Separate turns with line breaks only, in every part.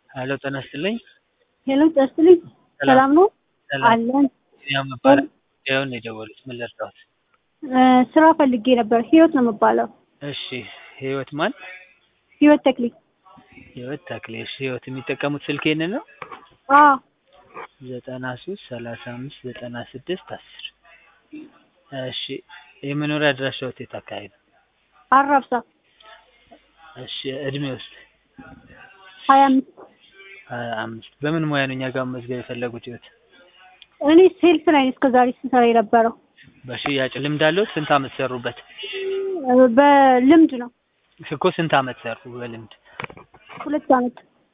ሄሎ ጤና ይስጥልኝ።
ሄሎ ጤና
ሰላም
ሰላም ነው
ሰላም።
አለን።
ያው መባል ያውን የደወሉት ምን ልርዳዎት?
ስራ ፈልጌ ነበር። ህይወት ነው የምባለው።
እሺ ህይወት ማን?
ህይወት ተክሌ።
ህይወት ተክሌ። እሺ ህይወት የሚጠቀሙት ስልክ ይሄንን ነው?
አዎ
93 35 96 10 እሺ የመኖሪያ አድራሻዎት የት አካባቢ ነው?
አራብሳ
እሺ እድሜውስ?
25
25 በምን ሙያ ነው እኛ ጋር መዝገብ የፈለጉት ህይወት?
እኔ ሴልስ ላይ ነኝ እስከዛሬ ስሰራ የነበረው።
በሽያጭ ልምድ አለው? ስንት አመት ሰሩበት?
በልምድ ነው።
እኮ ስንት አመት ሰሩ በልምድ?
2 አመት።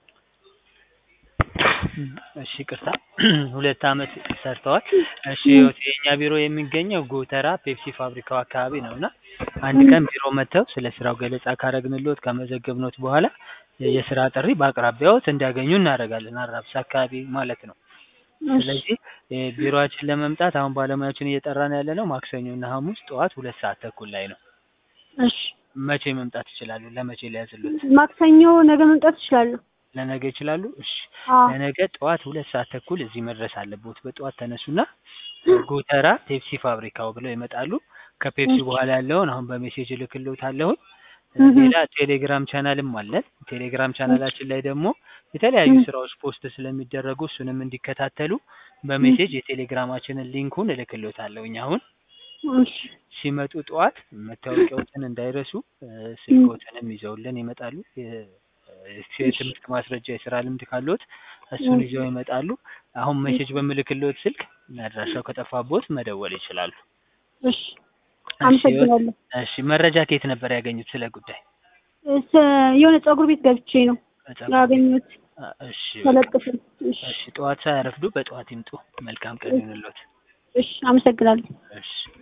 እሺ ይቅርታ 2 አመት ሰርተዋል። እሺ ህይወት የኛ ቢሮ የሚገኘው ጎተራ ፔፕሲ ፋብሪካው አካባቢ ነውና አንድ ቀን ቢሮ መጥተው ስለ ስራው ገለጻ ካረግንልዎት ከመዘገብኖት በኋላ የስራ ጥሪ በአቅራቢያዎት እንዲያገኙ እናደርጋለን። አራብሳ አካባቢ ማለት ነው። ስለዚህ ቢሮአችን ለመምጣት አሁን ባለሙያዎችን እየጠራን ያለነው ማክሰኞና ሐሙስ ጠዋት 2 ሰዓት ተኩል ላይ ነው።
እሺ
መቼ መምጣት ይችላሉ? ለመቼ ሊያዝሉት?
ማክሰኞ ነገ መምጣት እችላለሁ።
ለነገ ይችላሉ? እሺ
አዎ
ለነገ ጠዋት 2 ሰዓት ተኩል እዚህ መድረስ አለብዎት። በጠዋት ተነሱና ጎተራ ፔፕሲ ፋብሪካው ብለው ይመጣሉ። ከፔፕሲ በኋላ ያለውን አሁን በሜሴጅ እልክልዎታለሁ። ሌላ ቴሌግራም ቻናልም አለን። ቴሌግራም ቻናላችን ላይ ደግሞ የተለያዩ ስራዎች ፖስት ስለሚደረጉ እሱንም እንዲከታተሉ በሜሴጅ የቴሌግራማችንን ሊንኩን እልክልዎታለሁኝ። አሁን
እሺ
ሲመጡ ጠዋት መታወቂያዎትን እንዳይረሱ፣ ስልክዎትንም ይዘውልን ይመጣሉ። የትምህርት ማስረጃ የስራ ልምድ ካለዎት እሱን ይዘው ይመጣሉ። አሁን ሜሴጅ በምልክልዎት ስልክ አድራሻው ከጠፋብዎት መደወል ይችላሉ።
እሺ አመሰግናለሁ።
እሺ መረጃ ከየት ነበር ያገኙት ስለ ጉዳይ?
የሆነ ፀጉር ቤት ገብቼ ነው ያገኘሁት።
እሺ
ተለጥፎ።
እሺ ጠዋት ሳያረፍዱ በጠዋት ይምጡ። መልካም ቀን ይሁንልዎት።
እሺ አመሰግናለሁ።
እሺ